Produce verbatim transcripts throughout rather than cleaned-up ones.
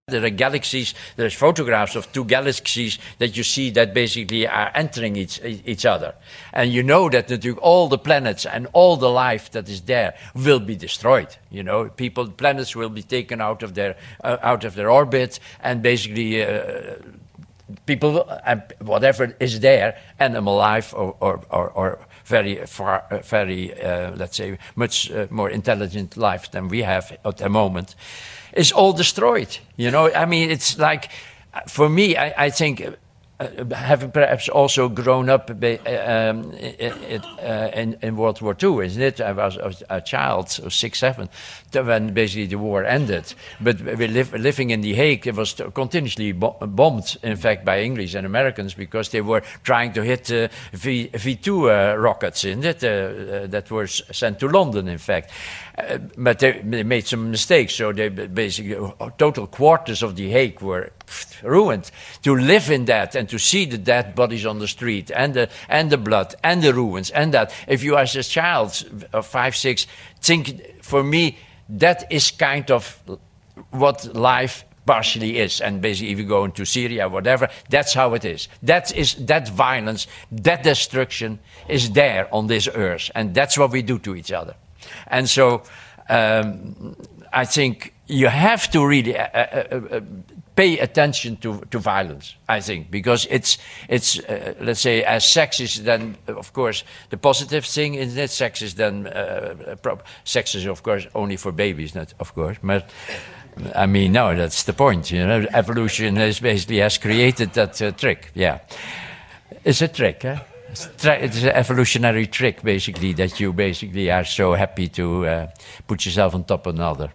There are galaxies, there's photographs of two galaxies that you see that basically are entering each, each other. And you know that all the planets and all the life that is there will be destroyed. You know, people, planets will be taken out of their, uh, out of their orbit, and basically uh, people, and uh, whatever is there, animal life or, or, or, or very far, uh, very, uh, let's say, much uh, more intelligent life than we have at the moment, is all destroyed. You know, I mean, it's like, for me, I, I think, uh, having perhaps also grown up um, in, uh, in, in World War Two, isn't it? I was, I was a child, so six, seven, when basically the war ended. But we live, living in The Hague, it was continuously bo- bombed, in fact, by English and Americans, because they were trying to hit uh, V, V2 uh, rockets, isn't it? Uh, uh, that were sent to London, in fact. Uh, but they, they made some mistakes, so they basically, uh, total quarters of The Hague were pff, ruined. To live in that and to see the dead bodies on the street, and the, and the blood, and the ruins, and that, if you as a child of five, six, think, for me, that is kind of what life partially is. And basically, if you go into Syria, whatever, that's how it is. That is, that violence, that destruction is there on this earth, and that's what we do to each other. And so um, I think you have to really uh, uh, uh, pay attention to, to violence, I think, because it's, it's uh, let's say, as sex is then, of course, the positive thing, isn't it? Sex is then, uh, pro- sex is, of course, only for babies, not, of course, but I mean, no, that's the point, you know, evolution is basically has created that uh, trick, yeah. It's a trick, huh? It's an evolutionary trick, basically, that you basically are so happy to uh, put yourself on top of another.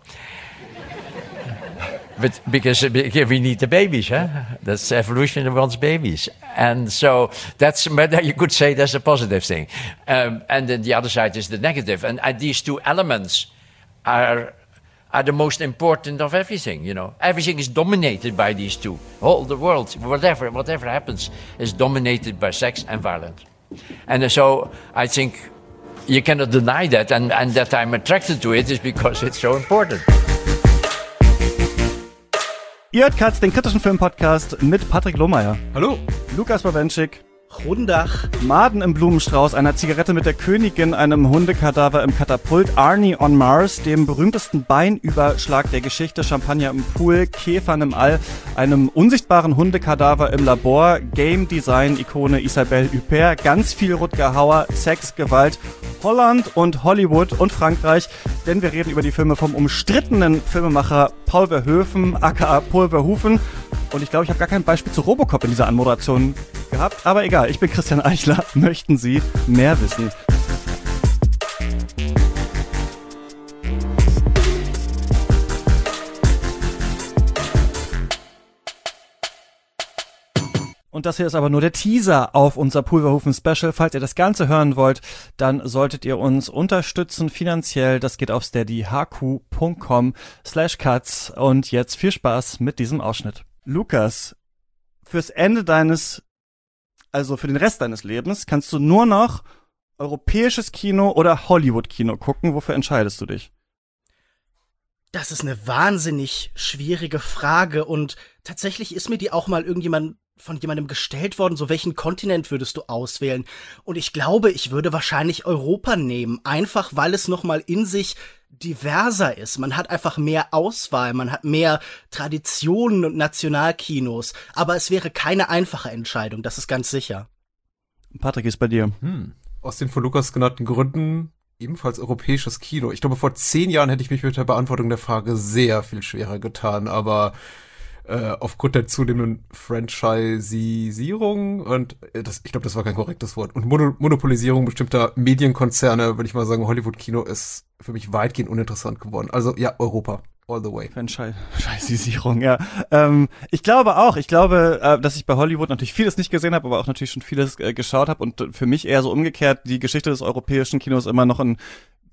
But because we need the babies, huh? That's evolution that wants babies. And so that's, but you could say that's a positive thing. Um, and then the other side is the negative. And uh, these two elements are are the most important of everything, you know. Everything is dominated by these two. All the world, whatever, whatever happens, is dominated by sex and violence. And so I think you cannot deny that, and, and that I'm attracted to it is because it's so important. Ihr hört Katz, den kritischen Filmpodcast mit Patrick Lohmeier. Hallo. Lukas Bawenschik. Rundach. Maden im Blumenstrauß, einer Zigarette mit der Königin, einem Hundekadaver im Katapult, Arnie on Mars, dem berühmtesten Beinüberschlag der Geschichte, Champagner im Pool, Käfern im All, einem unsichtbaren Hundekadaver im Labor, Game Design Ikone Isabelle Huppert, ganz viel Rutger Hauer, Sex, Gewalt, Holland und Hollywood und Frankreich, denn wir reden über die Filme vom umstrittenen Filmemacher Paul Verhoeven, aka Paul Verhoeven. Und ich glaube, ich habe gar kein Beispiel zu Robocop in dieser Anmoderation gehabt. Aber egal, ich bin Christian Eichler. Möchten Sie mehr wissen? Und das hier ist aber nur der Teaser auf unser Paul Verhoeven Special. Falls ihr das Ganze hören wollt, dann solltet ihr uns unterstützen finanziell. Das geht auf steady h q punkt com slash cuts. Und jetzt viel Spaß mit diesem Ausschnitt. Lukas, fürs Ende deines, also für den Rest deines Lebens, kannst du nur noch europäisches Kino oder Hollywood-Kino gucken. Wofür entscheidest du dich? Das ist eine wahnsinnig schwierige Frage und tatsächlich ist mir die auch mal irgendjemand von jemandem gestellt worden, so welchen Kontinent würdest du auswählen? Und ich glaube, ich würde wahrscheinlich Europa nehmen, einfach weil es noch mal in sich diverser ist. Man hat einfach mehr Auswahl, man hat mehr Traditionen und Nationalkinos, aber es wäre keine einfache Entscheidung, das ist ganz sicher. Patrick, ist bei dir? Hm. Aus den von Lukas genannten Gründen ebenfalls europäisches Kino. Ich glaube, vor zehn Jahren hätte ich mich mit der Beantwortung der Frage sehr viel schwerer getan, aber äh, aufgrund der zunehmenden Franchisierung und äh, das, ich glaube, das war kein korrektes Wort, und Mono- Monopolisierung bestimmter Medienkonzerne, würde ich mal sagen, Hollywood-Kino ist für mich weitgehend uninteressant geworden. Also ja, Europa. All the way. Franchisierung, ja. Ähm, ich glaube auch, ich glaube, äh, dass ich bei Hollywood natürlich vieles nicht gesehen habe, aber auch natürlich schon vieles äh, geschaut habe und für mich eher so umgekehrt die Geschichte des europäischen Kinos immer noch ein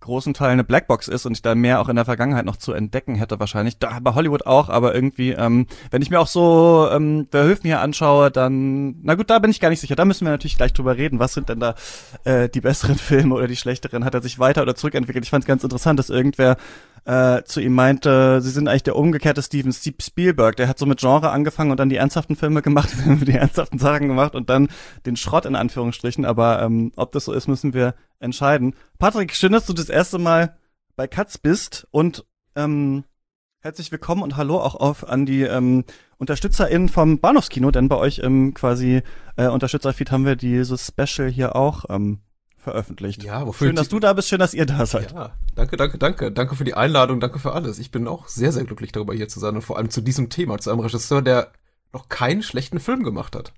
großen Teil eine Blackbox ist und ich da mehr auch in der Vergangenheit noch zu entdecken hätte wahrscheinlich. Da bei Hollywood auch, aber irgendwie, ähm, wenn ich mir auch so ähm, der Höfen hier anschaue, dann, na gut, da bin ich gar nicht sicher. Da müssen wir natürlich gleich drüber reden. Was sind denn da äh, die besseren Filme oder die schlechteren? Hat er sich weiter oder zurückentwickelt? Ich fand es ganz interessant, dass irgendwer äh, zu ihm meinte, sie sind eigentlich der umgekehrte Steven Spielberg. Der hat so mit Genre angefangen und dann die ernsthaften Filme gemacht, die ernsthaften Sachen gemacht und dann den Schrott in Anführungsstrichen. Aber ähm, ob das so ist, müssen wir entscheiden. Patrick, schön, dass du das erste Mal bei Katz bist und ähm, herzlich willkommen und hallo auch auf an die ähm, UnterstützerInnen vom Bahnhofskino, denn bei euch im quasi äh, Unterstützerfeed haben wir dieses Special hier auch ähm, veröffentlicht. Ja, wofür schön, dass du da bist, schön, dass ihr da seid. Ja, danke, danke, danke. Danke für die Einladung, danke für alles. Ich bin auch sehr, sehr glücklich darüber, hier zu sein und vor allem zu diesem Thema, zu einem Regisseur, der noch keinen schlechten Film gemacht hat.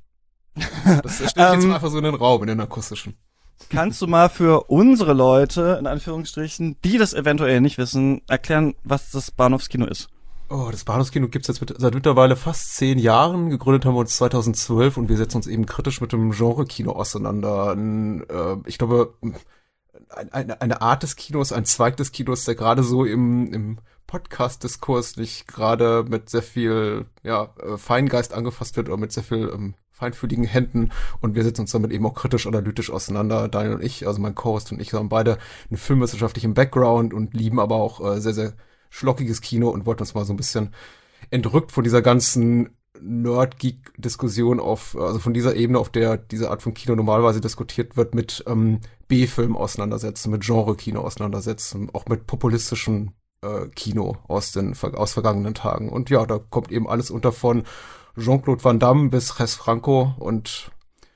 Das stelle ich jetzt mal einfach so in den Raum, in den akustischen. Kannst du mal für unsere Leute, in Anführungsstrichen, die das eventuell nicht wissen, erklären, was das Bahnhofskino ist? Oh, das Bahnhofskino gibt's jetzt mit, seit mittlerweile fast zehn Jahren. Gegründet haben wir uns zweitausendzwölf und wir setzen uns eben kritisch mit dem Genre-Kino auseinander. Ein, äh, ich glaube, ein, eine, eine Art des Kinos, ein Zweig des Kinos, der gerade so im, im Podcast-Diskurs nicht gerade mit sehr viel ja, Feingeist angefasst wird oder mit sehr viel ähm, feinfühligen Händen, und wir setzen uns damit eben auch kritisch analytisch auseinander. Daniel und ich, also mein Co-Host und ich, haben beide einen filmwissenschaftlichen Background und lieben aber auch äh, sehr, sehr schlockiges Kino und wollten uns mal so ein bisschen entrückt von dieser ganzen Nerd-Geek-Diskussion auf, also von dieser Ebene, auf der diese Art von Kino normalerweise diskutiert wird, mit ähm, B-Filmen auseinandersetzen, mit Genre-Kino auseinandersetzen, auch mit populistischem äh, Kino aus den aus vergangenen Tagen. Und ja, da kommt eben alles unter von Jean-Claude Van Damme bis Jess Franco, und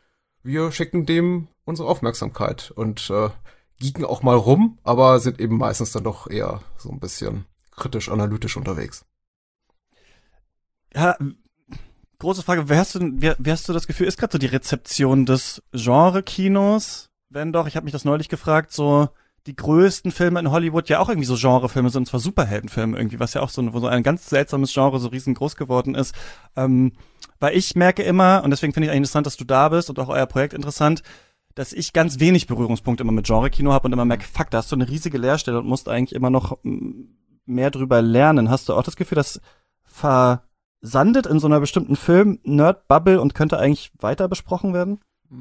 wir schicken dem unsere Aufmerksamkeit und äh, geeken auch mal rum, aber sind eben meistens dann doch eher so ein bisschen kritisch-analytisch unterwegs. Ja, große Frage, wer hast du, wer, wer hast du das Gefühl, ist gerade so die Rezeption des Genre-Kinos? Wenn doch, ich habe mich das neulich gefragt, so die größten Filme in Hollywood ja auch irgendwie so Genrefilme sind, und zwar Superheldenfilme irgendwie, was ja auch so, wo so ein ganz seltsames Genre so riesengroß geworden ist. Ähm, weil ich merke immer, und deswegen finde ich eigentlich interessant, dass du da bist und auch euer Projekt interessant, dass ich ganz wenig Berührungspunkte immer mit Genre-Kino habe und immer merke, fuck, da hast du eine riesige Leerstelle und musst eigentlich immer noch mehr drüber lernen. Hast du auch das Gefühl, das versandet in so einer bestimmten Film-Nerd-Bubble und könnte eigentlich weiter besprochen werden?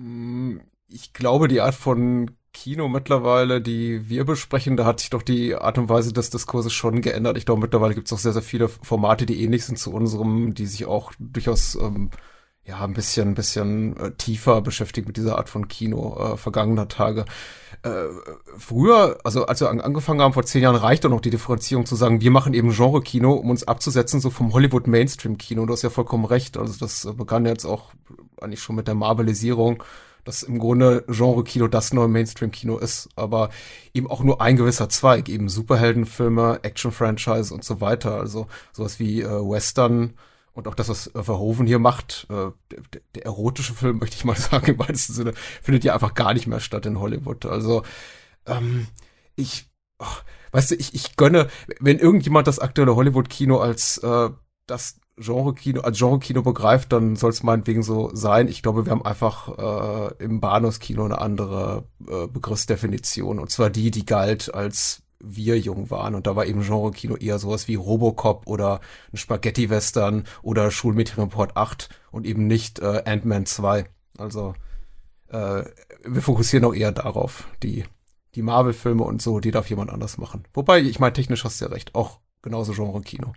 Ich glaube, die Art von Kino mittlerweile, die wir besprechen, da hat sich doch die Art und Weise des Diskurses schon geändert. Ich glaube, mittlerweile gibt es auch sehr, sehr viele Formate, die ähnlich sind zu unserem, die sich auch durchaus ähm, ja ein bisschen, ein bisschen äh, tiefer beschäftigen mit dieser Art von Kino äh, vergangener Tage. Äh, früher, also als wir an, angefangen haben vor zehn Jahren, reichte noch die Differenzierung zu sagen, wir machen eben Genre-Kino, um uns abzusetzen so vom Hollywood-Mainstream-Kino. Du hast ja vollkommen recht. Also das äh, begann jetzt auch eigentlich schon mit der Marvelisierung, dass im Grunde Genre-Kino das neue Mainstream-Kino ist, aber eben auch nur ein gewisser Zweig, eben Superheldenfilme, Action-Franchise und so weiter, also sowas wie äh, Western und auch das, was äh, Verhoeven hier macht, äh, der, der erotische Film, möchte ich mal sagen, im weitesten Sinne, findet ja einfach gar nicht mehr statt in Hollywood, also ähm, ich, oh, weißt du, ich, ich gönne, wenn irgendjemand das aktuelle Hollywood-Kino als äh, das Genre-Kino, als Genre-Kino begreift, dann soll es meinetwegen so sein. Ich glaube, wir haben einfach äh, im Bahnhofskino eine andere äh, Begriffsdefinition. Und zwar die, die galt, als wir jung waren. Und da war eben Genre-Kino eher sowas wie Robocop oder ein Spaghetti-Western oder Schulmädchenreport acht und eben nicht äh, Ant-Man zwei. Also äh, wir fokussieren auch eher darauf. Die, die Marvel-Filme und so, die darf jemand anders machen. Wobei, ich meine, technisch hast du ja recht, auch genauso Genre-Kino.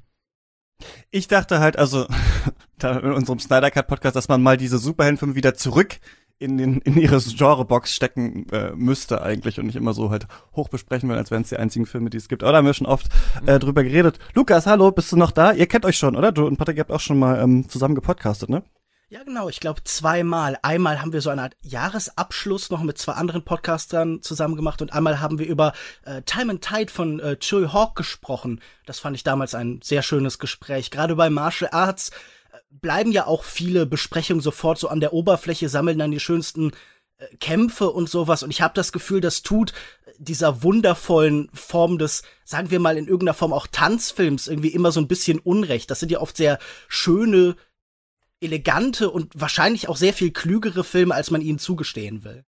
Ich dachte halt, also da in unserem Snyder Cut Podcast, dass man mal diese Superheldenfilme wieder zurück in den in ihre Genrebox stecken äh, müsste eigentlich und nicht immer so halt hoch besprechen will, als wären es die einzigen Filme, die es gibt. Aber da haben wir schon oft äh, drüber geredet. Lukas, hallo, bist du noch da? Ihr kennt euch schon, oder? Du und Patrick, ihr habt auch schon mal ähm, zusammen gepodcastet, ne? Ja, genau. Ich glaube zweimal. Einmal haben wir so eine Art Jahresabschluss noch mit zwei anderen Podcastern zusammen gemacht und einmal haben wir über äh, Time and Tide von äh, Chewie Hawk gesprochen. Das fand ich damals ein sehr schönes Gespräch. Gerade bei Martial Arts äh, bleiben ja auch viele Besprechungen sofort so an der Oberfläche, sammeln dann die schönsten äh, Kämpfe und sowas. Und ich habe das Gefühl, das tut äh, dieser wundervollen Form des, sagen wir mal in irgendeiner Form auch Tanzfilms irgendwie immer so ein bisschen Unrecht. Das sind ja oft sehr schöne, elegante und wahrscheinlich auch sehr viel klügere Filme, als man ihnen zugestehen will.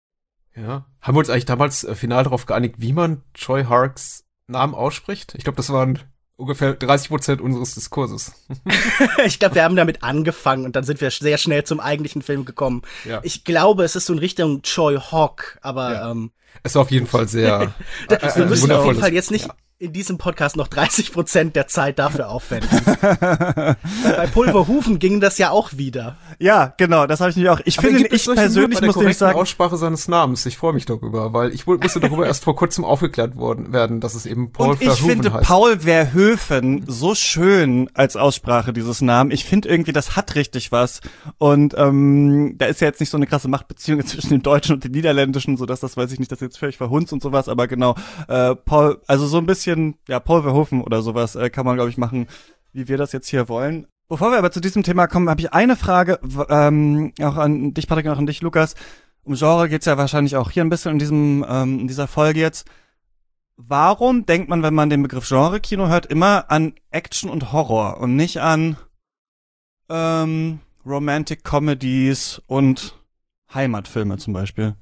Ja. Haben wir uns eigentlich damals äh, final darauf geeinigt, wie man Choi Harks Namen ausspricht? Ich glaube, das waren ungefähr dreißig Prozent unseres Diskurses. Ich glaube, wir haben damit angefangen und dann sind wir sehr schnell zum eigentlichen Film gekommen. Ja. Ich glaube, es ist so in Richtung Choi Hawk, aber Ja. ähm, Es war auf jeden Fall sehr wir äh, äh, müssen auf jeden wundervolles- Fall jetzt nicht Ja. in diesem Podcast noch dreißig Prozent der Zeit dafür aufwenden. Bei Pulverhufen ging das ja auch wieder. Ja, genau, das habe ich nicht auch. Ich Aber finde, gibt es ich solche persönlich Mühe bei der muss nämlich korrekten sagen, Aussprache seines Namens. Ich freue mich darüber, weil ich wu- musste darüber erst vor kurzem aufgeklärt worden werden, dass es eben Paul und ich Verhoeven finde heißt. Paul Verhoeven so schön als Aussprache dieses Namen. Ich finde irgendwie, das hat richtig was. Und ähm, da ist ja jetzt nicht so eine krasse Machtbeziehung zwischen dem Deutschen und dem Niederländischen, so dass das weiß ich nicht, das jetzt völlig verhunzt und sowas. Aber genau, äh, Paul, also so ein bisschen, ja, Paul Verhoeven oder sowas äh, kann man, glaube ich, machen, wie wir das jetzt hier wollen. Bevor wir aber zu diesem Thema kommen, habe ich eine Frage, w- ähm, auch an dich, Patrick, und auch an dich, Lukas. Um Genre geht's ja wahrscheinlich auch hier ein bisschen in diesem, ähm, in dieser Folge jetzt. Warum denkt man, wenn man den Begriff Genre-Kino hört, immer an Action und Horror und nicht an ähm, Romantic Comedies und Heimatfilme zum Beispiel?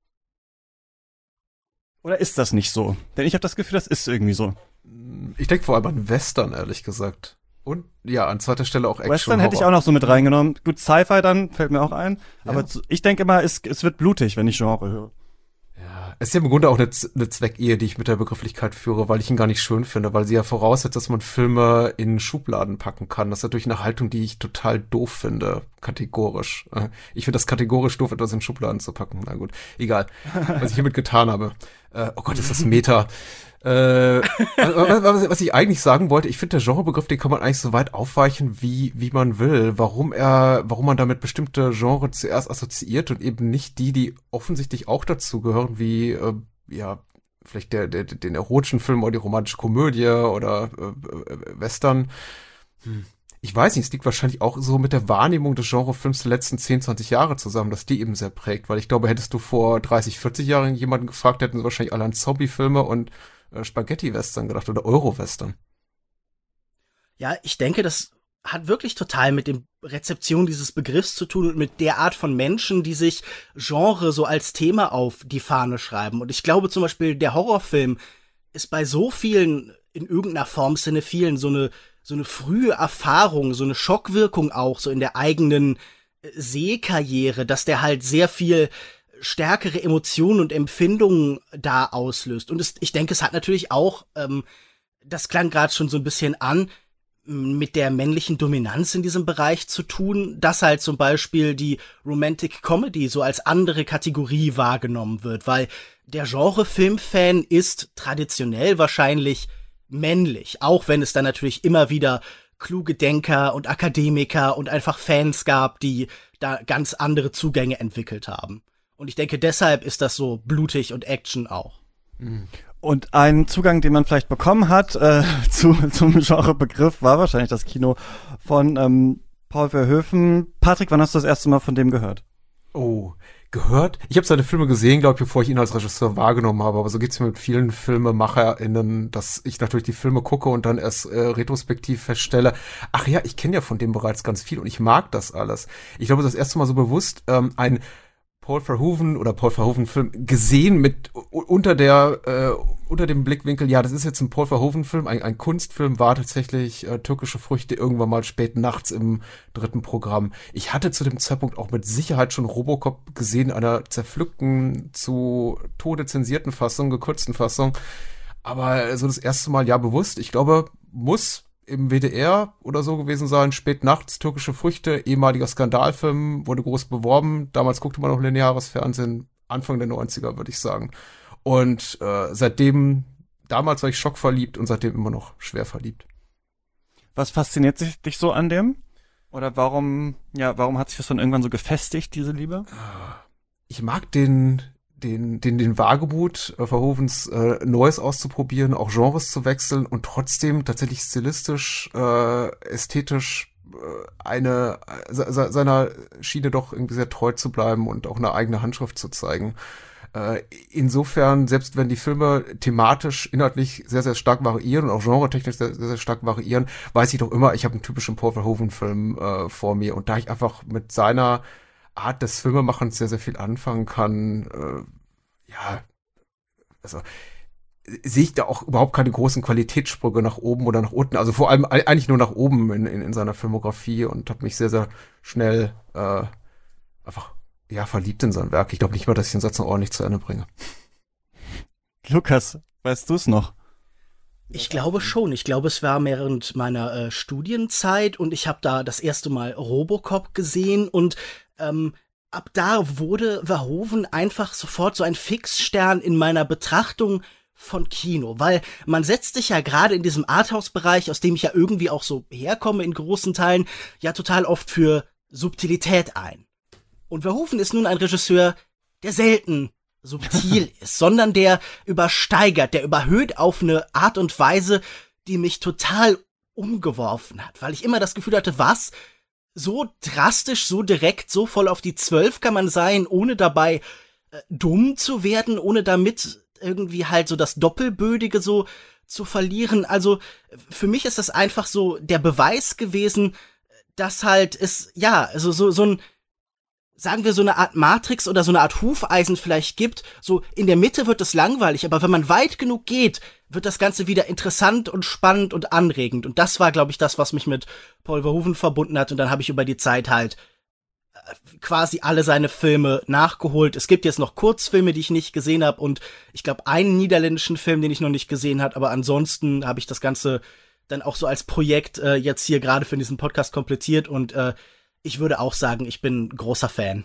Oder ist das nicht so? Denn ich habe das Gefühl, das ist irgendwie so. Ich denke vor allem an Western, ehrlich gesagt. Und ja, an zweiter Stelle auch Action. Western hätte ich Horror. auch noch so mit reingenommen. Gut, Sci-Fi dann, fällt mir auch ein. Aber Ja. zu, ich denke immer, es, es wird blutig, wenn ich Genre höre. Ja, es ist ja im Grunde auch eine, Z- eine Zweckehe, die ich mit der Begrifflichkeit führe, weil ich ihn gar nicht schön finde, weil sie ja voraussetzt, dass man Filme in Schubladen packen kann. Das ist natürlich eine Haltung, die ich total doof finde, kategorisch. Äh, Ich finde das kategorisch doof, etwas in Schubladen zu packen. Na gut, egal, was ich hiermit getan habe. Äh, oh Gott, ist das Meta. Äh, was, was, was ich eigentlich sagen wollte, ich finde, der Genrebegriff, den kann man eigentlich so weit aufweichen, wie, wie man will. Warum er, warum man damit bestimmte Genre zuerst assoziiert und eben nicht die, die offensichtlich auch dazu gehören, wie, äh, ja, vielleicht der, der, den erotischen Film oder die romantische Komödie oder äh, äh, Western. Hm. Ich weiß nicht, es liegt wahrscheinlich auch so mit der Wahrnehmung des Genrefilms der letzten zehn, zwanzig Jahre zusammen, dass die eben sehr prägt, weil ich glaube, hättest du vor dreißig, vierzig Jahren jemanden gefragt, hätten sie wahrscheinlich alle an Zombie-Filme und äh, Spaghetti-Western gedacht oder Euro-Western. Ja, ich denke, das hat wirklich total mit dem Rezeption dieses Begriffs zu tun und mit der Art von Menschen, die sich Genre so als Thema auf die Fahne schreiben. Und ich glaube zum Beispiel, der Horrorfilm ist bei so vielen, in irgendeiner Form Cinephilen, so eine, so eine frühe Erfahrung, so eine Schockwirkung auch, so in der eigenen äh, Sehkarriere, dass der halt sehr viel stärkere Emotionen und Empfindungen da auslöst. Und es, ich denke, es hat natürlich auch, ähm, das klang gerade schon so ein bisschen an, mit der männlichen Dominanz in diesem Bereich zu tun, dass halt zum Beispiel die Romantic Comedy so als andere Kategorie wahrgenommen wird, weil der Genre-Filmfan ist traditionell wahrscheinlich männlich, auch wenn es dann natürlich immer wieder kluge Denker und Akademiker und einfach Fans gab, die da ganz andere Zugänge entwickelt haben. Und ich denke, deshalb ist das so blutig und Action auch. Und ein Zugang, den man vielleicht bekommen hat äh, zu, zum Genrebegriff, war wahrscheinlich das Kino von ähm, Paul Verhoeven. Patrick, wann hast du das erste Mal von dem gehört? Oh, gehört? Ich habe seine Filme gesehen, glaube ich, bevor ich ihn als Regisseur wahrgenommen habe. Aber so geht's mir mit vielen FilmemacherInnen, dass ich natürlich die Filme gucke und dann erst äh, retrospektiv feststelle, ach ja, ich kenne ja von dem bereits ganz viel und ich mag das alles. Ich glaube, das erste Mal so bewusst ähm, ein Paul Verhoeven oder Paul Verhoeven-Film gesehen mit u- unter der äh, unter dem Blickwinkel, ja, das ist jetzt ein Paul Verhoeven-Film, ein, ein Kunstfilm, war tatsächlich äh, Türkische Früchte irgendwann mal spät nachts im dritten Programm. Ich hatte zu dem Zeitpunkt auch mit Sicherheit schon Robocop gesehen, einer zerpflückten, zu Tode zensierten Fassung, gekürzten Fassung, aber so das erste Mal, ja, bewusst, ich glaube, muss im W D R oder so gewesen sein, spät nachts, Türkische Früchte, ehemaliger Skandalfilm, wurde groß beworben. Damals guckte man noch lineares Fernsehen, Anfang der neunziger, würde ich sagen. Und äh, seitdem, damals war ich schockverliebt und seitdem immer noch schwer verliebt. Was fasziniert sich, dich so an dem? Oder warum, ja, warum hat sich das dann irgendwann so gefestigt, diese Liebe? Ich mag den den den den Wagemut äh, Verhoevens äh, Neues auszuprobieren, auch Genres zu wechseln und trotzdem tatsächlich stilistisch, äh, ästhetisch äh, eine se, se, seiner Schiene doch irgendwie sehr treu zu bleiben und auch eine eigene Handschrift zu zeigen. Äh, insofern, selbst wenn die Filme thematisch, inhaltlich sehr, sehr stark variieren und auch genretechnisch sehr, sehr, sehr stark variieren, weiß ich doch immer, ich habe einen typischen Paul Verhoeven-Film äh, vor mir. Und da ich einfach mit seiner Art des Filmemachens sehr, sehr viel anfangen kann, äh, ja, also sehe ich da auch überhaupt keine großen Qualitätssprünge nach oben oder nach unten. Also vor allem eigentlich nur nach oben in, in, in seiner Filmografie und habe mich sehr, sehr schnell äh, einfach ja verliebt in sein Werk. Ich glaube nicht mal, dass ich den Satz noch ordentlich zu Ende bringe. Lukas, weißt du es noch? Ich glaube schon. Ich glaube, es war während meiner äh, Studienzeit und ich habe da das erste Mal Robocop gesehen und ähm, ab da wurde Verhoeven einfach sofort so ein Fixstern in meiner Betrachtung von Kino, weil man setzt sich ja gerade in diesem Arthouse-Bereich, aus dem ich ja irgendwie auch so herkomme in großen Teilen, ja total oft für Subtilität ein. Und Verhoeven ist nun ein Regisseur, der selten subtil ist, sondern der übersteigert, der überhöht auf eine Art und Weise, die mich total umgeworfen hat, weil ich immer das Gefühl hatte, was? So drastisch, so direkt, so voll auf die Zwölf kann man sein, ohne dabei äh, dumm zu werden, ohne damit irgendwie halt so das Doppelbödige so zu verlieren. Also für mich ist das einfach so der Beweis gewesen, dass halt es, ja, also so, so ein, sagen wir so eine Art Matrix oder so eine Art Hufeisen vielleicht gibt. So in der Mitte wird es langweilig, aber wenn man weit genug geht, wird das Ganze wieder interessant und spannend und anregend. Und das war, glaube ich, das, was mich mit Paul Verhoeven verbunden hat. Und dann habe ich über die Zeit halt quasi alle seine Filme nachgeholt. Es gibt jetzt noch Kurzfilme, die ich nicht gesehen habe und ich glaube einen niederländischen Film, den ich noch nicht gesehen habe, aber ansonsten habe ich das Ganze dann auch so als Projekt äh, jetzt hier gerade für diesen Podcast komplettiert und äh, ich würde auch sagen, ich bin großer Fan.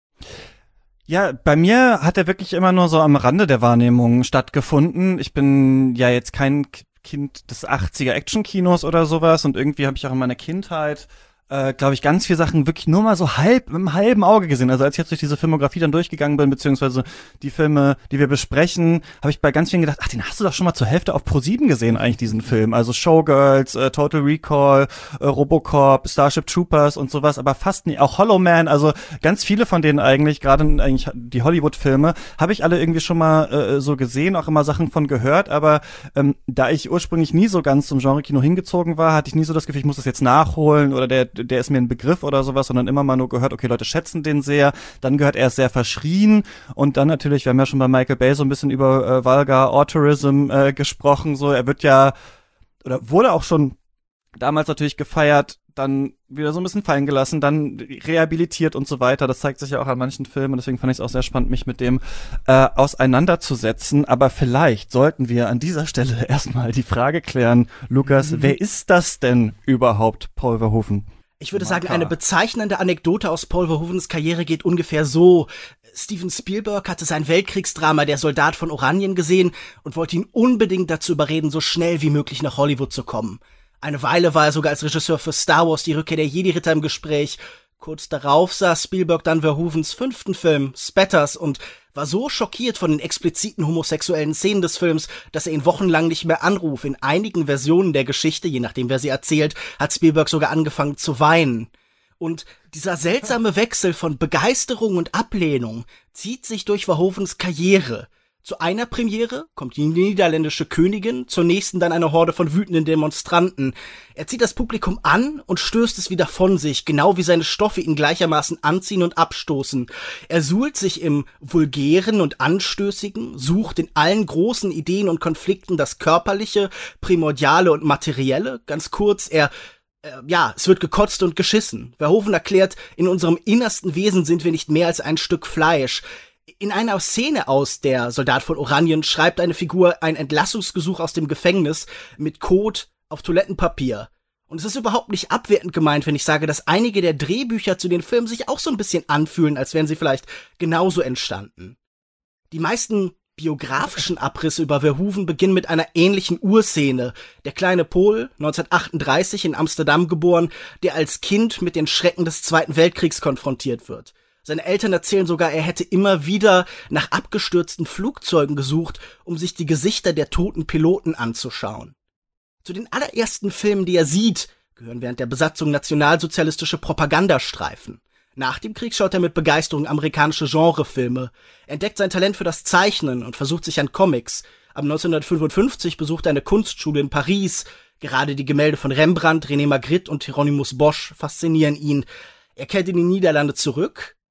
Ja, bei mir hat er wirklich immer nur so am Rande der Wahrnehmung stattgefunden. Ich bin ja jetzt kein Kind des achtziger Actionkinos oder sowas und irgendwie habe ich auch in meiner Kindheit Äh, glaube ich, ganz viele Sachen wirklich nur mal so halb, mit einem halben Auge gesehen. Also als ich jetzt durch diese Filmografie dann durchgegangen bin, beziehungsweise die Filme, die wir besprechen, habe ich bei ganz vielen gedacht, ach, den hast du doch schon mal zur Hälfte auf Pro sieben gesehen, eigentlich, diesen Film. Also Showgirls, äh, Total Recall, äh, Robocop, Starship Troopers und sowas, aber fast nie, auch Hollow Man, also ganz viele von denen eigentlich, gerade eigentlich die Hollywood-Filme, habe ich alle irgendwie schon mal äh, so gesehen, auch immer Sachen von gehört, aber ähm, da ich ursprünglich nie so ganz zum Genre-Kino hingezogen war, hatte ich nie so das Gefühl, ich muss das jetzt nachholen oder der der ist mir ein Begriff oder sowas, sondern immer mal nur gehört, okay, Leute schätzen den sehr, dann gehört er ist sehr verschrien und dann natürlich, wir haben ja schon bei Michael Bay so ein bisschen über äh, Vulgar Auteurism äh, gesprochen, so, er wird ja, oder wurde auch schon damals natürlich gefeiert, dann wieder so ein bisschen fallen gelassen, dann rehabilitiert und so weiter. Das zeigt sich ja auch an manchen Filmen. Deswegen fand ich es auch sehr spannend, mich mit dem äh, auseinanderzusetzen. Aber vielleicht sollten wir an dieser Stelle erstmal die Frage klären, Lukas, mhm. wer ist das denn überhaupt, Paul Verhoeven? Ich würde sagen, eine bezeichnende Anekdote aus Paul Verhoevens Karriere geht ungefähr so. Steven Spielberg hatte sein Weltkriegsdrama Der Soldat von Oranien gesehen und wollte ihn unbedingt dazu überreden, so schnell wie möglich nach Hollywood zu kommen. Eine Weile war er sogar als Regisseur für Star Wars Die Rückkehr der Jedi-Ritter im Gespräch. Kurz darauf sah Spielberg dann Verhoevens fünften Film, Spatters, und war so schockiert von den expliziten homosexuellen Szenen des Films, dass er ihn wochenlang nicht mehr anruft. In einigen Versionen der Geschichte, je nachdem wer sie erzählt, hat Spielberg sogar angefangen zu weinen. Und dieser seltsame Wechsel von Begeisterung und Ablehnung zieht sich durch Verhoevens Karriere. Zu einer Premiere kommt die niederländische Königin, zur nächsten dann eine Horde von wütenden Demonstranten. Er zieht das Publikum an und stößt es wieder von sich, genau wie seine Stoffe ihn gleichermaßen anziehen und abstoßen. Er suhlt sich im Vulgären und Anstößigen, sucht in allen großen Ideen und Konflikten das Körperliche, Primordiale und Materielle. Ganz kurz, er äh, ja, es wird gekotzt und geschissen. Verhoeven erklärt, in unserem innersten Wesen sind wir nicht mehr als ein Stück Fleisch. In einer Szene aus Der Soldat von Oranien schreibt eine Figur ein Entlassungsgesuch aus dem Gefängnis mit Code auf Toilettenpapier. Und es ist überhaupt nicht abwertend gemeint, wenn ich sage, dass einige der Drehbücher zu den Filmen sich auch so ein bisschen anfühlen, als wären sie vielleicht genauso entstanden. Die meisten biografischen Abrisse über Verhoeven beginnen mit einer ähnlichen Urszene. Der kleine Pol, neunzehnhundertachtunddreißig in Amsterdam geboren, der als Kind mit den Schrecken des Zweiten Weltkriegs konfrontiert wird. Seine Eltern erzählen sogar, er hätte immer wieder nach abgestürzten Flugzeugen gesucht, um sich die Gesichter der toten Piloten anzuschauen. Zu den allerersten Filmen, die er sieht, gehören während der Besatzung nationalsozialistische Propagandastreifen. Nach dem Krieg schaut er mit Begeisterung amerikanische Genrefilme. Er entdeckt sein Talent für das Zeichnen und versucht sich an Comics. Ab neunzehnhundertfünfundfünfzig besucht er eine Kunstschule in Paris. Gerade die Gemälde von Rembrandt, René Magritte und Hieronymus Bosch faszinieren ihn. Er kehrt in die Niederlande zurück,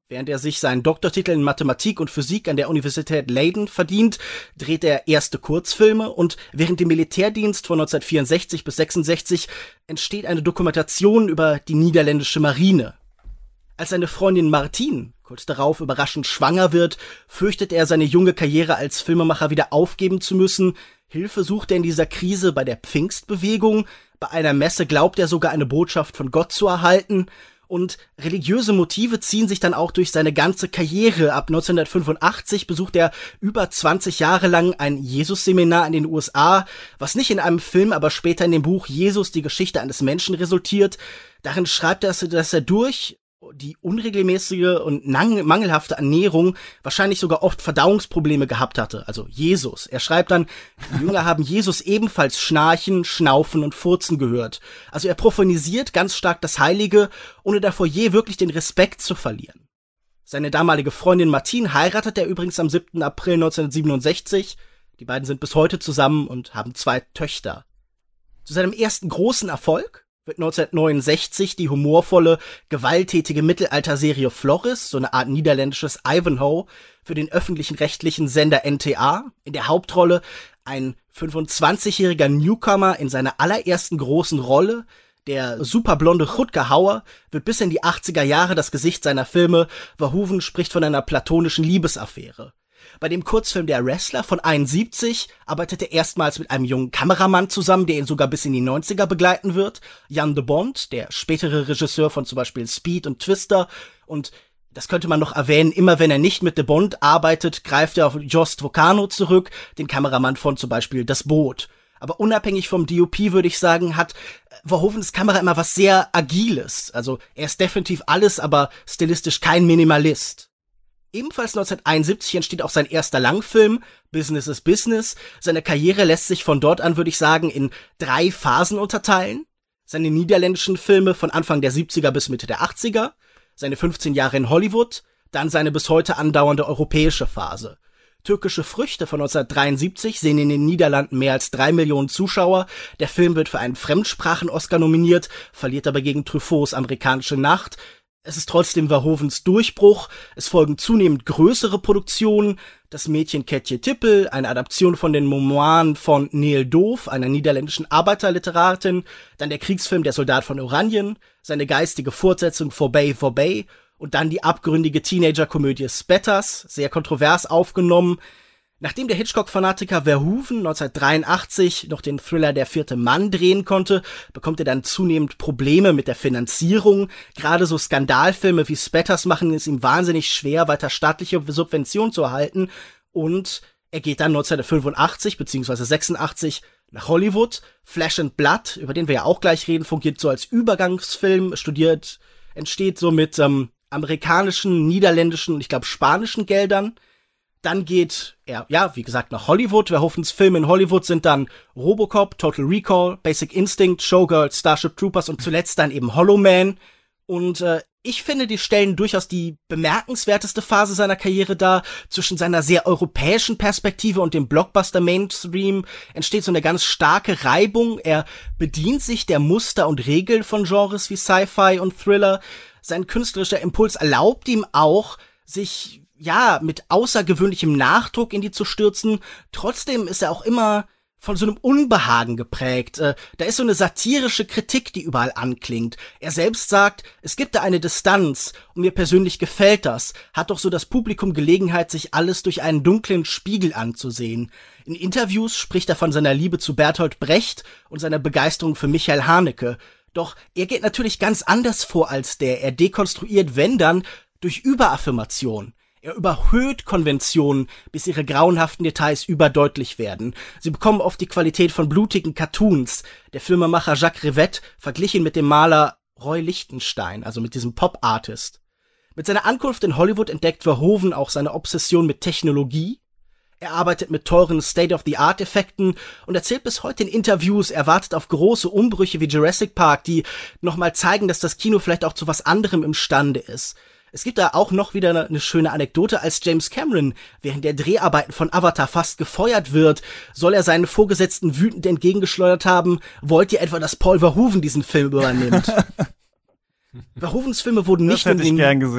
Während er sich seinen Doktortitel in Mathematik und Physik an der Universität Leiden verdient, dreht er erste Kurzfilme und während dem Militärdienst von neunzehnhundertvierundsechzig bis sechsundsechzig entsteht eine Dokumentation über die niederländische Marine. Als seine Freundin Martine kurz darauf überraschend schwanger wird, fürchtet er, seine junge Karriere als Filmemacher wieder aufgeben zu müssen. Hilfe sucht er in dieser Krise bei der Pfingstbewegung. Bei einer Messe glaubt er sogar eine Botschaft von Gott zu erhalten. Und religiöse Motive ziehen sich dann auch durch seine ganze Karriere. Ab neunzehnhundertfünfundachtzig besucht er über zwanzig Jahre lang ein Jesus-Seminar in den U S A, was nicht in einem Film, aber später in dem Buch Jesus, die Geschichte eines Menschen resultiert. Darin schreibt er, dass er durch die unregelmäßige und mangelhafte Ernährung wahrscheinlich sogar oft Verdauungsprobleme gehabt hatte, also Jesus. Er schreibt dann, die Jünger haben Jesus ebenfalls schnarchen, schnaufen und furzen gehört. Also er prophanisiert ganz stark das Heilige, ohne davor je wirklich den Respekt zu verlieren. Seine damalige Freundin Martine heiratet er übrigens am siebten April neunzehnhundertsiebenundsechzig. Die beiden sind bis heute zusammen und haben zwei Töchter. Zu seinem ersten großen Erfolg wird neunzehnhundertneunundsechzig die humorvolle, gewalttätige Mittelalterserie Floris, so eine Art niederländisches Ivanhoe, für den öffentlichen rechtlichen Sender N T A. In der Hauptrolle ein fünfundzwanzigjähriger Newcomer in seiner allerersten großen Rolle. Der superblonde Rutger Hauer wird bis in die achtziger Jahre das Gesicht seiner Filme. Verhoeven spricht von einer platonischen Liebesaffäre. Bei dem Kurzfilm Der Wrestler von einundsiebzig arbeitet er erstmals mit einem jungen Kameramann zusammen, der ihn sogar bis in die neunziger begleiten wird. Jan de Bont, der spätere Regisseur von zum Beispiel Speed und Twister. Und das könnte man noch erwähnen, immer wenn er nicht mit de Bont arbeitet, greift er auf Jost Vocano zurück, den Kameramann von zum Beispiel Das Boot. Aber unabhängig vom D O P würde ich sagen, hat Verhoevens Kamera immer was sehr Agiles. Also er ist definitiv alles, aber stilistisch kein Minimalist. Ebenfalls neunzehnhunderteinundsiebzig entsteht auch sein erster Langfilm, Business is Business. Seine Karriere lässt sich von dort an, würde ich sagen, in drei Phasen unterteilen. Seine niederländischen Filme von Anfang der siebziger bis Mitte der achtziger, seine fünfzehn Jahre in Hollywood, dann seine bis heute andauernde europäische Phase. Türkische Früchte von neunzehnhundertdreiundsiebzig sehen in den Niederlanden mehr als drei Millionen Zuschauer. Der Film wird für einen Fremdsprachen-Oscar nominiert, verliert aber gegen Truffauts Amerikanische Nacht. Es ist trotzdem Verhoevens Durchbruch. Es folgen zunehmend größere Produktionen. Das Mädchen Ketje Tippel, eine Adaption von den Memoiren von Neel Doof, einer niederländischen Arbeiterliteratin. Dann der Kriegsfilm Der Soldat von Oranien, seine geistige Fortsetzung Voorbij Voorbij und dann die abgründige Teenager-Komödie Spetters, sehr kontrovers aufgenommen. Nachdem der Hitchcock-Fanatiker Verhoeven neunzehnhundertdreiundachtzig noch den Thriller Der vierte Mann drehen konnte, bekommt er dann zunehmend Probleme mit der Finanzierung. Gerade so Skandalfilme wie Spetters machen es ihm wahnsinnig schwer, weiter staatliche Subventionen zu erhalten. Und er geht dann neunzehnhundertfünfundachtzig bzw. sechsundachtzig nach Hollywood. Flesh and Blood, über den wir ja auch gleich reden, fungiert so als Übergangsfilm, studiert, entsteht so mit ähm, amerikanischen, niederländischen und ich glaube spanischen Geldern. Dann geht er, ja, wie gesagt, nach Hollywood. Verhoevens Filme in Hollywood sind dann Robocop, Total Recall, Basic Instinct, Showgirls, Starship Troopers und zuletzt dann eben Hollow Man. Und äh, ich finde, die stellen durchaus die bemerkenswerteste Phase seiner Karriere dar. Zwischen seiner sehr europäischen Perspektive und dem Blockbuster-Mainstream entsteht so eine ganz starke Reibung. Er bedient sich der Muster und Regeln von Genres wie Sci-Fi und Thriller. Sein künstlerischer Impuls erlaubt ihm auch, sich ja, mit außergewöhnlichem Nachdruck in die zu stürzen. Trotzdem ist er auch immer von so einem Unbehagen geprägt. Äh, da ist so eine satirische Kritik, die überall anklingt. Er selbst sagt, es gibt da eine Distanz und mir persönlich gefällt das. Hat doch so das Publikum Gelegenheit, sich alles durch einen dunklen Spiegel anzusehen. In Interviews spricht er von seiner Liebe zu Bertolt Brecht und seiner Begeisterung für Michael Haneke. Doch er geht natürlich ganz anders vor als der. Er dekonstruiert, wenn dann, durch Überaffirmation. Er überhöht Konventionen, bis ihre grauenhaften Details überdeutlich werden. Sie bekommen oft die Qualität von blutigen Cartoons. Der Filmemacher Jacques Rivette verglichen mit dem Maler Roy Lichtenstein, also mit diesem Pop-Artist. Mit seiner Ankunft in Hollywood entdeckt Verhoeven auch seine Obsession mit Technologie. Er arbeitet mit teuren State-of-the-Art-Effekten und erzählt bis heute in Interviews, er wartet auf große Umbrüche wie Jurassic Park, die nochmal zeigen, dass das Kino vielleicht auch zu was anderem imstande ist. Es gibt da auch noch wieder eine schöne Anekdote, als James Cameron während der Dreharbeiten von Avatar fast gefeuert wird, soll er seinen Vorgesetzten wütend entgegengeschleudert haben, wollt ihr etwa, dass Paul Verhoeven diesen Film übernimmt? Verhoevens Filme wurden nicht das hätte in den, ich gern gesehen.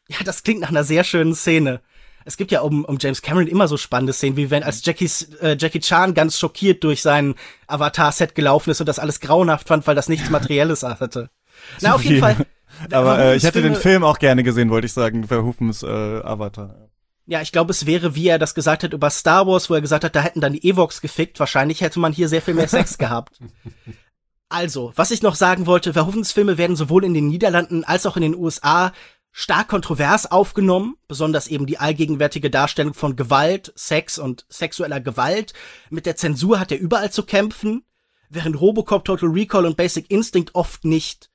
Ja, das klingt nach einer sehr schönen Szene. Es gibt ja um, um James Cameron immer so spannende Szenen, wie wenn als Jackies, äh, Jackie Chan ganz schockiert durch sein Avatar-Set gelaufen ist und das alles grauenhaft fand, weil das nichts Materielles hatte. Na, auf jeden Fall. Aber äh, ich hätte den Film auch gerne gesehen, wollte ich sagen, Verhoevens äh, Avatar. Ja, ich glaube, es wäre, wie er das gesagt hat über Star Wars, wo er gesagt hat, da hätten dann die Ewoks gefickt. Wahrscheinlich hätte man hier sehr viel mehr Sex gehabt. Also, was ich noch sagen wollte, Verhoevens Filme werden sowohl in den Niederlanden als auch in den U S A stark kontrovers aufgenommen, besonders eben die allgegenwärtige Darstellung von Gewalt, Sex und sexueller Gewalt. Mit der Zensur hat er überall zu kämpfen, während Robocop, Total Recall und Basic Instinct oft nicht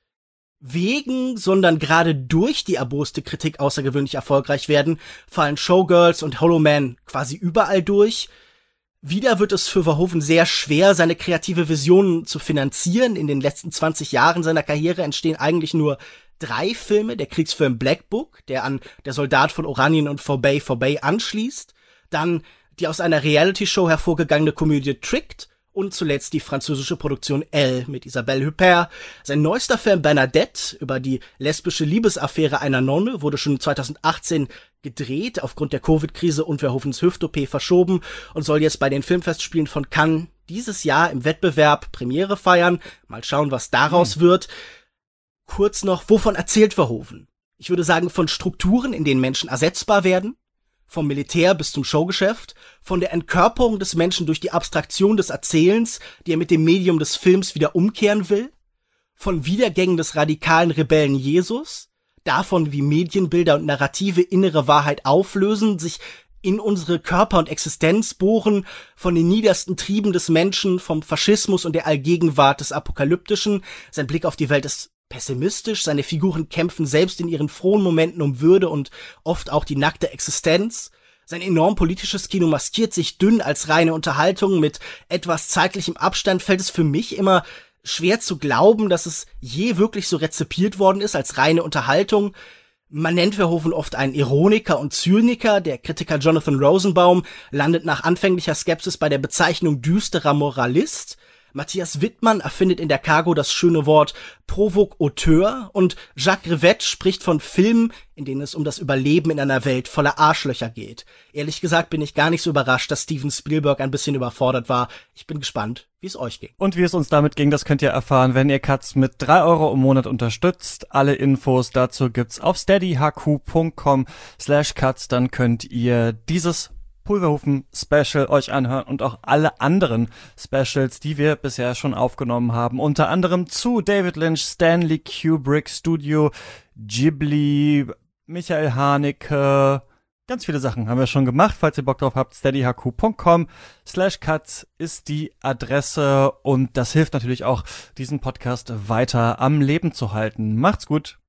wegen, sondern gerade durch die erboste Kritik außergewöhnlich erfolgreich werden, fallen Showgirls und Hollow Man quasi überall durch. Wieder wird es für Verhoeven sehr schwer, seine kreative Visionen zu finanzieren. In den letzten zwanzig Jahren seiner Karriere entstehen eigentlich nur drei Filme. Der Kriegsfilm Black Book, der an Der Soldat von Oranien und For Bay, For Bay anschließt. Dann die aus einer Reality-Show hervorgegangene Komödie Tricked. Und zuletzt die französische Produktion Elle mit Isabelle Huppert. Sein neuester Film Bernadette über die lesbische Liebesaffäre einer Nonne wurde schon zweitausendachtzehn gedreht, aufgrund der Covid-Krise und Verhoevens Hüft-O P verschoben und soll jetzt bei den Filmfestspielen von Cannes dieses Jahr im Wettbewerb Premiere feiern. Mal schauen, was daraus hm. wird. Kurz noch, wovon erzählt Verhoeven? Ich würde sagen, von Strukturen, in denen Menschen ersetzbar werden. Vom Militär bis zum Showgeschäft, von der Entkörperung des Menschen durch die Abstraktion des Erzählens, die er mit dem Medium des Films wieder umkehren will, von Wiedergängen des radikalen Rebellen Jesus, davon, wie Medienbilder und Narrative innere Wahrheit auflösen, sich in unsere Körper und Existenz bohren, von den niedersten Trieben des Menschen, vom Faschismus und der Allgegenwart des Apokalyptischen. Sein Blick auf die Welt ist pessimistisch, seine Figuren kämpfen selbst in ihren frohen Momenten um Würde und oft auch die nackte Existenz. Sein enorm politisches Kino maskiert sich dünn als reine Unterhaltung. Mit etwas zeitlichem Abstand fällt es für mich immer schwer zu glauben, dass es je wirklich so rezipiert worden ist als reine Unterhaltung. Man nennt Verhoeven oft einen Ironiker und Zyniker. Der Kritiker Jonathan Rosenbaum landet nach anfänglicher Skepsis bei der Bezeichnung düsterer Moralist. Matthias Wittmann erfindet in der Cargo das schöne Wort Provoque-Auteur und Jacques Rivette spricht von Filmen, in denen es um das Überleben in einer Welt voller Arschlöcher geht. Ehrlich gesagt bin ich gar nicht so überrascht, dass Steven Spielberg ein bisschen überfordert war. Ich bin gespannt, wie es euch ging. Und wie es uns damit ging, das könnt ihr erfahren, wenn ihr Katz mit drei Euro im Monat unterstützt. Alle Infos dazu gibt's auf steadyhq.com slash Katz. Dann könnt ihr dieses Pulverhofen-Special euch anhören und auch alle anderen Specials, die wir bisher schon aufgenommen haben. Unter anderem zu David Lynch, Stanley Kubrick, Studio Ghibli, Michael Haneke. Ganz viele Sachen haben wir schon gemacht. Falls ihr Bock drauf habt, steadyhq.com slash Katz ist die Adresse und das hilft natürlich auch, diesen Podcast weiter am Leben zu halten. Macht's gut!